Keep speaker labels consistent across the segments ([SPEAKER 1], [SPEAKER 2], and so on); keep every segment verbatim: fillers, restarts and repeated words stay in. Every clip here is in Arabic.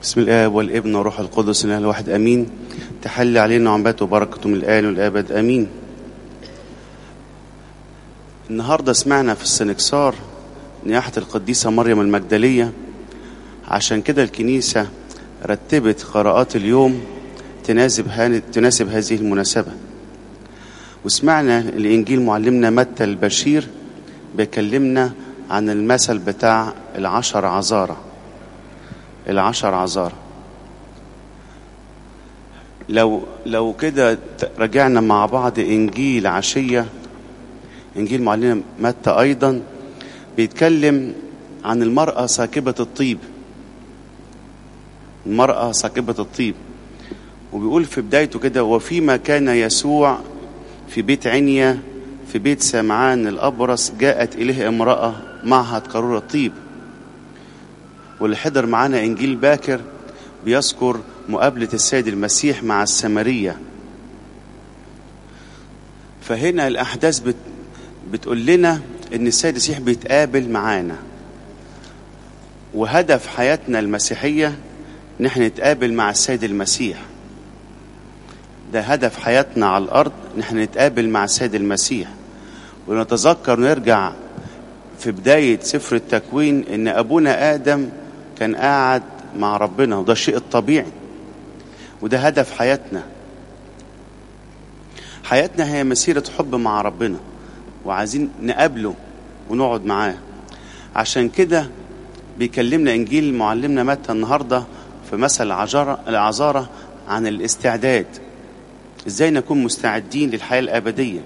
[SPEAKER 1] بسم الآب والابن وروح القدس الإله الواحد آمين. تحل علينا نعمته وبركته من الآن والآبد آمين. النهاردة سمعنا في السنكسار نياحة القديسة مريم المجدلية، عشان كده الكنيسة رتبت قراءات اليوم تناسب تناسب هذه المناسبة. وسمعنا الإنجيل معلمنا متى البشير بيكلمنا عن المثل بتاع العشر عذارى. العشر عذارى لو لو كده رجعنا مع بعض إنجيل عشية، إنجيل معلمنا متى أيضا بيتكلم عن المرأة ساكبة الطيب. المرأة ساكبة الطيب، وبيقول في بدايته كده: وفيما كان يسوع في بيت عنيا في بيت سمعان الأبرص جاءت إليه امرأة معها قارورة طيب. واللي حضر معانا إنجيل باكر بيذكر مقابلة السيد المسيح مع السامرية. فهنا الأحداث بت بتقول لنا إن السيد المسيح بيتقابل معانا، وهدف حياتنا المسيحية نحن نتقابل مع السيد المسيح. ده هدف حياتنا على الأرض، نحن نتقابل مع السيد المسيح. ونتذكر ونرجع في بداية سفر التكوين إن أبونا آدم كان قاعد مع ربنا، وده الشيء الطبيعي، وده هدف حياتنا. حياتنا هي مسيرة حب مع ربنا، وعايزين نقابله ونقعد معاه. عشان كده بيكلمنا إنجيل معلمنا متى النهاردة في مثل العذارى عن الاستعداد، إزاي نكون مستعدين للحياة الأبدية.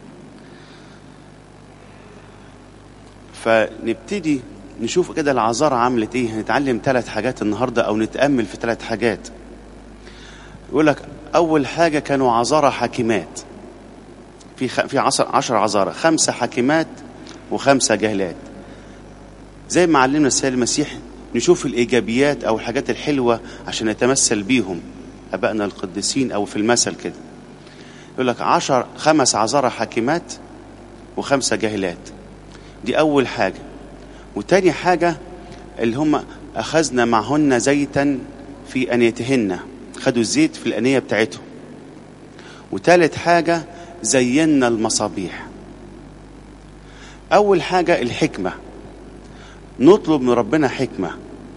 [SPEAKER 1] فنبتدي نشوف كده العذارى عملت ايه. هنتعلم ثلاث حاجات النهارده، او نتامل في ثلاث حاجات. يقول لك اول حاجه كانوا عذارى حاكمات. في خ... في عشر عشر عذارى، خمسه حاكمات وخمسه جاهلات. زي ما علمنا السيد المسيح نشوف الايجابيات او الحاجات الحلوه عشان نتمثل بيهم ابائنا القديسين، او في المثل كده يقول لك عشر خمس عذارى حاكمات وخمسه جاهلات. دي اول حاجه. وتاني حاجة اللي هم أخذنا معهن زيتا في أنيتهن، خدوا الزيت في الأنية بتاعتهم. وتالت حاجة زينا المصابيح. أول حاجة الحكمة، نطلب من ربنا حكمة.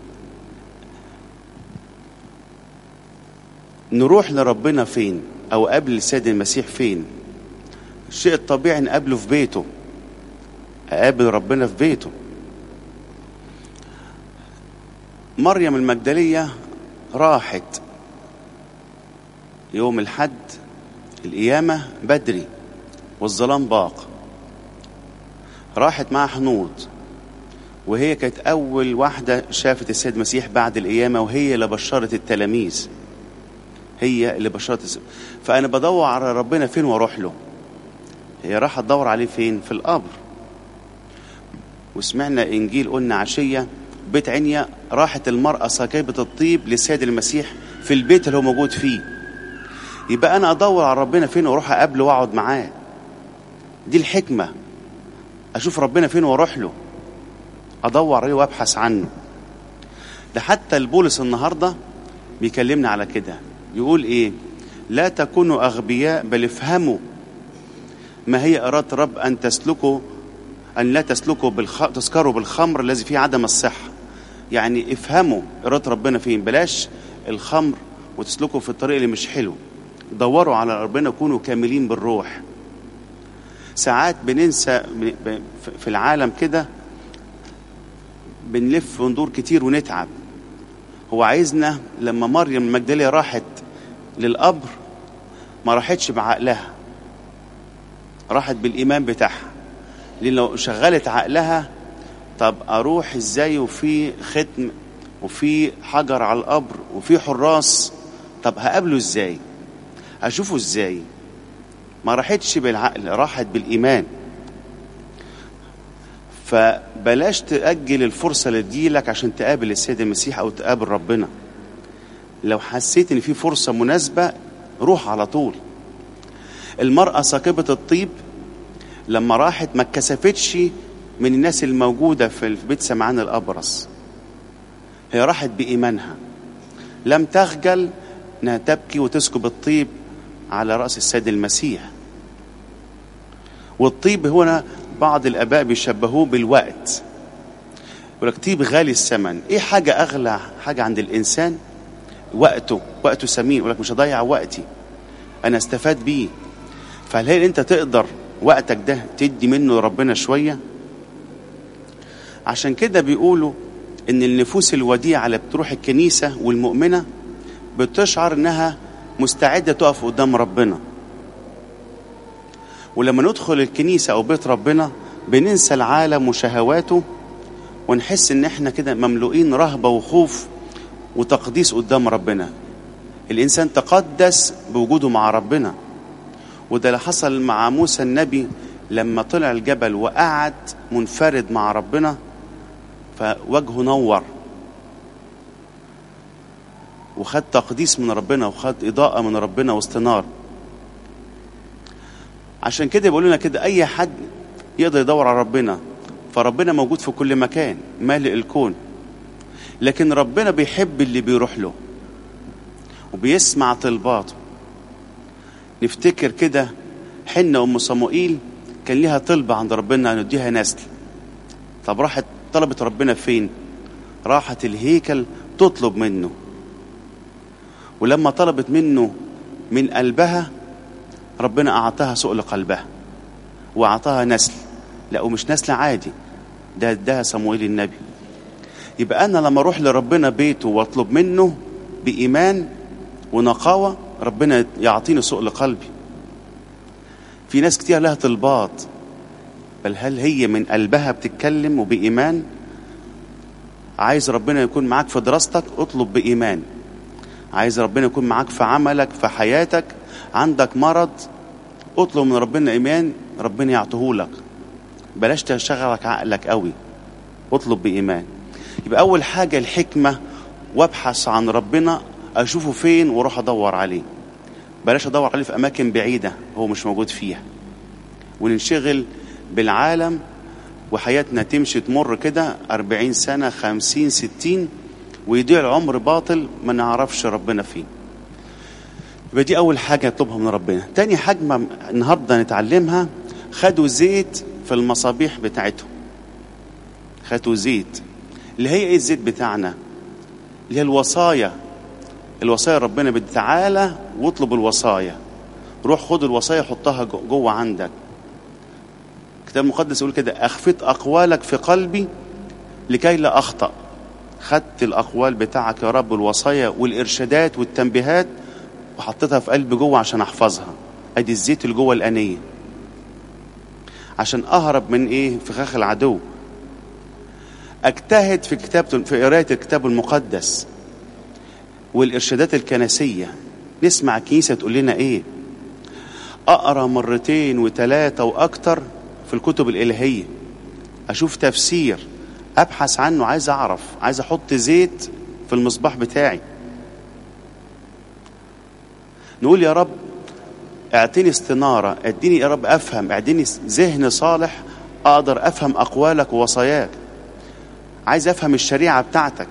[SPEAKER 1] نروح لربنا فين؟ أو قبل السيد المسيح فين؟ الشيء الطبيعي نقابله في بيته، أقابل ربنا في بيته. مريم المجدلية راحت يوم الحد القيامة بدري والظلام باق، راحت مع حنوط، وهي كانت أول واحدة شافت السيد المسيح بعد القيامة، وهي اللي بشرت التلاميذ، هي اللي بشرت السيد. فأنا بدور على ربنا فين واروح له. هي راحت تدور عليه فين؟ في القبر. وسمعنا إنجيل قلنا عشية بيت عنيا، راحت المرأة ساكبة الطيب للسيد المسيح في البيت اللي هو موجود فيه. يبقى أنا أدور على ربنا فين وأروح أقابله وأقعد معاه. دي الحكمة، أشوف ربنا فين وأروح له، أدور عليه وأبحث عنه. ده حتى البولس النهاردة بيكلمنا على كده، يقول إيه؟ لا تكونوا أغبياء بل افهموا ما هي إرادة رب أن تسلكوا أن لا تسلكوا بالخ... تسكروا بالخمر الذي فيه عدم الصحة. يعني افهموا إرادة ربنا فين، بلاش الخمر وتسلكوا في الطريق اللي مش حلو. دوروا على ربنا، كونوا كاملين بالروح. ساعات بننسى في العالم كده، بنلف وندور كتير ونتعب. هو عايزنا لما مريم المجدلية راحت للقبر ما راحتش بعقلها، راحت بالإيمان بتاعها. لأن لو شغلت عقلها، طب أروح إزاي وفي ختم وفي حجر على القبر وفي حراس، طب هقابله إزاي؟ أشوفه إزاي؟ ما راحتش بالعقل، راحت بالإيمان. فبلاش تأجل الفرصة اللي تجيلك عشان تقابل السيد المسيح أو تقابل ربنا. لو حسيت إن في فرصة مناسبة روح على طول. المرأة ساكبة الطيب لما راحت ما اتكسفتش من الناس الموجودة في بيت سمعان الأبرص، هي راحت بإيمانها. لم تخجل انها تبكي وتسكب الطيب على رأس السيد المسيح. والطيب هنا بعض الآباء بيشبهوه بالوقت، يقول لك طيب غالي الثمن. ايه حاجة اغلى حاجة عند الانسان؟ وقته. وقته ثمين، يقول لك مش هضيع وقتي، انا استفاد بيه. فهل انت تقدر وقتك ده تدي منه لربنا شوية؟ عشان كده بيقولوا ان النفوس الوديعة اللي بتروح الكنيسة والمؤمنة بتشعر انها مستعدة تقف قدام ربنا. ولما ندخل الكنيسة او بيت ربنا بننسى العالم وشهواته، ونحس ان احنا كده مملوئين رهبة وخوف وتقديس قدام ربنا. الانسان تقدس بوجوده مع ربنا. وده اللي حصل مع موسى النبي لما طلع الجبل وقعد منفرد مع ربنا، فوجهه نور وخد تقديس من ربنا وخد إضاءة من ربنا واستنار. عشان كده بيقول لنا كده أي حد يقدر يدور على ربنا، فربنا موجود في كل مكان مالئ الكون، لكن ربنا بيحب اللي بيروح له وبيسمع طلباته. نفتكر كده حنة أم صموئيل كان ليها طلبة عند ربنا أن يديها نسل. طب راحت طلبت ربنا فين؟ راحت الهيكل تطلب منه. ولما طلبت منه من قلبها ربنا أعطاها سؤل قلبها وأعطاها نسل. لا، ومش نسل عادي، ده اداها صموئيل النبي. يبقى أنا لما أروح لربنا بيته واطلب منه بإيمان ونقاوة، ربنا يعطيني سؤل قلبي. في ناس كتير لها طلبات، بل هل هي من قلبها بتتكلم وبإيمان؟ عايز ربنا يكون معاك في دراستك، اطلب بإيمان. عايز ربنا يكون معاك في عملك في حياتك، عندك مرض، اطلب من ربنا إيمان، ربنا يعطيهولك. بلاش تشغلك عقلك قوي، اطلب بإيمان. يبقى أول حاجة الحكمة، وابحث عن ربنا، أشوفه فين وروح أدور عليه. بلاش أدور عليه في أماكن بعيدة هو مش موجود فيها، وننشغل بالعالم وحياتنا تمشي تمر كده أربعين سنة خمسين ستين ويضيع العمر باطل ما نعرفش ربنا فين. يبقى دي أول حاجة نطلبها من ربنا. تاني حاجة النهاردة نتعلمها، خدوا زيت في المصابيح بتاعتهم. خدوا زيت اللي هي ايه؟ الزيت بتاعنا اللي هي الوصايا. الوصايا ربنا بدي تعالى واطلب الوصايا، روح خد الوصايا حطها جوه عندك. الكتاب المقدس يقول كده أخفت أقوالك في قلبي لكي لا أخطأ. خدت الأقوال بتاعك يا رب، الوصايا والإرشادات والتنبيهات، وحطيتها في قلبي جوه عشان أحفظها. أدي الزيت اللي جوه الأنية عشان أهرب من إيه؟ فخاخ العدو. أجتهد في كتاب في قراءة الكتاب المقدس والإرشادات الكنسية، نسمع الكنيسة تقول لنا إيه. أقرأ مرتين وثلاثة وأكتر في الكتب الإلهية، أشوف تفسير، أبحث عنه، عايز أعرف، عايز أحط زيت في المصباح بتاعي. نقول يا رب اعطيني استنارة، اديني يا رب أفهم، اعطيني ذهن صالح أقدر أفهم أقوالك ووصاياك. عايز أفهم الشريعة بتاعتك.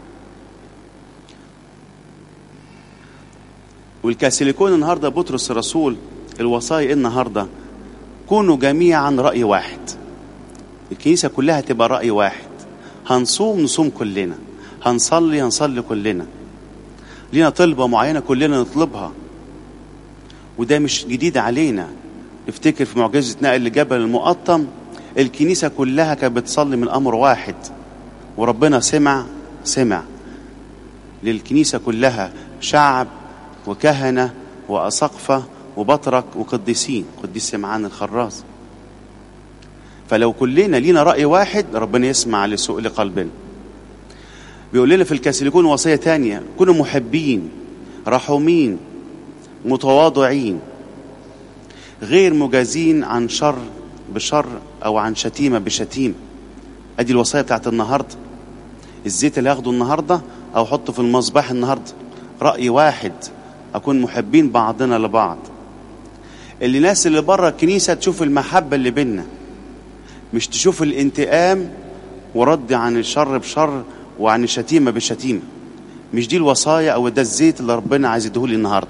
[SPEAKER 1] والكاثوليكون النهاردة بطرس الرسول الوصايا النهاردة كونوا جميعا رأي واحد. الكنيسة كلها تبقى رأي واحد. هنصوم نصوم كلنا، هنصلي هنصلي كلنا، لينا طلبة معينة كلنا نطلبها. وده مش جديد علينا. افتكر في معجزة نقل لجبل المقطم، الكنيسة كلها كانت بتصلي من أمر واحد، وربنا سمع سمع للكنيسة كلها، شعب وكهنة وأساقفة وبطرك وقديسين، قديس سمعان الخراز. فلو كلنا لينا رأي واحد ربنا يسمع لسؤل قلبنا. بيقول لنا في الكاثوليكون وصية تانية، كونوا محبين رحومين متواضعين غير مجازين عن شر بشر أو عن شتيمة بشتيمة. أدي الوصية بتاعت النهاردة. الزيت اللي هاخده النهاردة أو حطه في المصباح النهاردة رأي واحد، أكون محبين بعضنا لبعض. اللي ناس اللي بره الكنيسة تشوف المحبة اللي بيننا، مش تشوف الانتقام ورد عن الشر بشر وعن الشتيمة بشتيمة. مش دي الوصايا او ده الزيت اللي ربنا عايز يديهولي النهارده.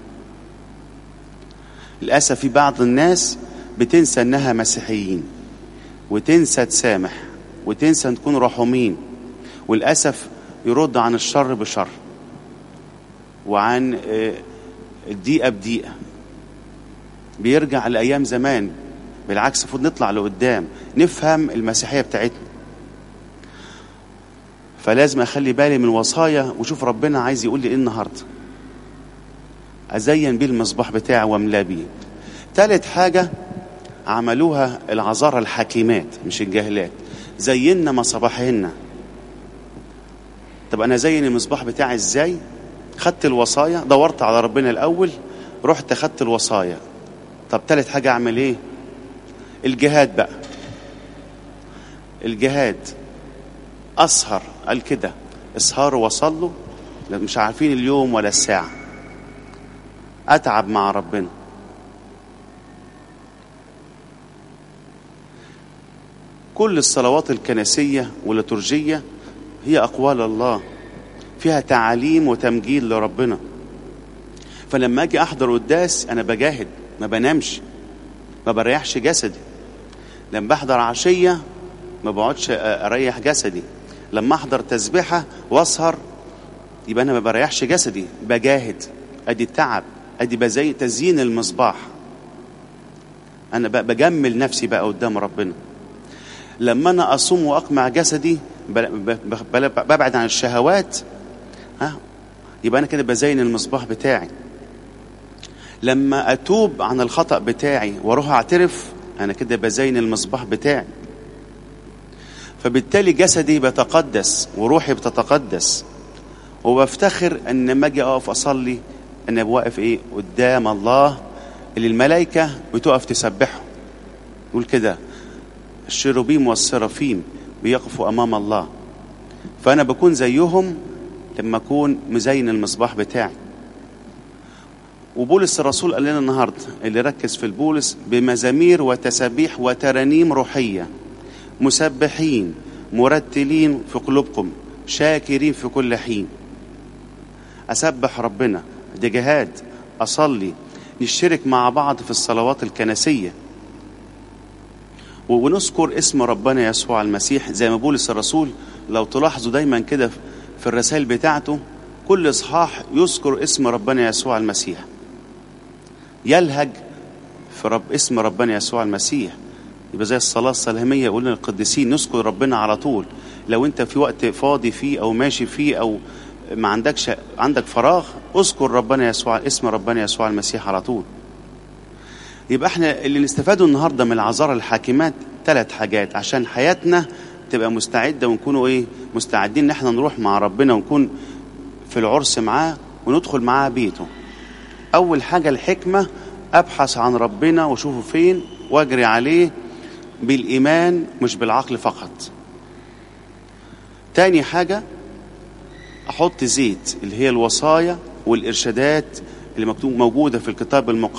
[SPEAKER 1] للاسف في بعض الناس بتنسى انها مسيحيين، وتنسى تسامح، وتنسى تكون رحومين، وللاسف يرد عن الشر بشر، وعن الدقيقه بدقيقه، بيرجع لايام زمان. بالعكس المفروض نطلع لقدام نفهم المسيحيه بتاعتنا. فلازم اخلي بالي من الوصايا وشوف ربنا عايز يقول لي ايه النهارده، ازين بيه المصباح بتاعي واملاه بيه. ثالث حاجه عملوها العذارى الحكيمات مش الجاهلات، زينا مصابيحهن. طب انا زين المصباح بتاعي ازاي؟ خدت الوصايا، دورت على ربنا الاول، رحت خدت الوصايا. طب ثالث حاجه اعمل ايه؟ الجهاد بقى. الجهاد اسهر، قال كده اسهروا وصلوا، مش عارفين اليوم ولا الساعه. اتعب مع ربنا. كل الصلوات الكنسيه والليتورجيه هي اقوال الله، فيها تعاليم وتمجيد لربنا. فلما اجي احضر قداس انا بجاهد، ما بنامش، ما بريحش جسدي. لما بحضر عشيه ما بقعدش اريح جسدي. لما احضر تسبيحه واسهر يبقى انا ما بريحش جسدي، بجاهد. ادي التعب، ادي بزي تزيين المصباح. انا بجمل نفسي بقى قدام ربنا. لما انا اصوم واقمع جسدي ببعد عن الشهوات، ها يبقى انا كده بزين المصباح بتاعي. لما اتوب عن الخطأ بتاعي واروح اعترف انا كده بزين المصباح بتاعي. فبالتالي جسدي بيتقدس وروحي بتتقدس، وبفتخر ان لما اجي اقف اصلي انا بوقف ايه قدام الله اللي الملائكه بتقف تسبحه. يقول كده الشيروبيم والسرافيم بيقفوا امام الله، فانا بكون زيهم لما اكون مزين المصباح بتاعي. وبولس الرسول قال لنا النهارده اللي ركز في البولس بمزامير وتسابيح وترانيم روحيه، مسبحين مرتلين في قلوبكم شاكرين في كل حين. أسبح ربنا، ده جهاد. أصلي، نشترك مع بعض في الصلوات الكنسية، ونذكر اسم ربنا يسوع المسيح زي ما بولس الرسول. لو تلاحظوا دايما كده في الرسائل بتاعته كل إصحاح يذكر اسم ربنا يسوع المسيح، يلهج في رب اسم ربنا يسوع المسيح. يبقى زي الصلاة السلامية يقول لنا القديسين نذكر ربنا على طول. لو انت في وقت فاضي فيه او ماشي فيه او ما عندكش عندك فراغ، اذكر ربنا يسوع، اسم ربنا يسوع المسيح على طول. يبقى احنا اللي نستفاده النهارده من العذارى الحاكمات ثلاث حاجات عشان حياتنا تبقى مستعدة ونكونوا ايه مستعدين ان احنا نروح مع ربنا ونكون في العرس معاه وندخل معاه بيته. اول حاجة الحكمة، ابحث عن ربنا واشوفه فين واجري عليه بالإيمان مش بالعقل فقط. تاني حاجة أحط زيت اللي هي الوصايا والإرشادات اللي مكتوب موجودة في الكتاب المقدس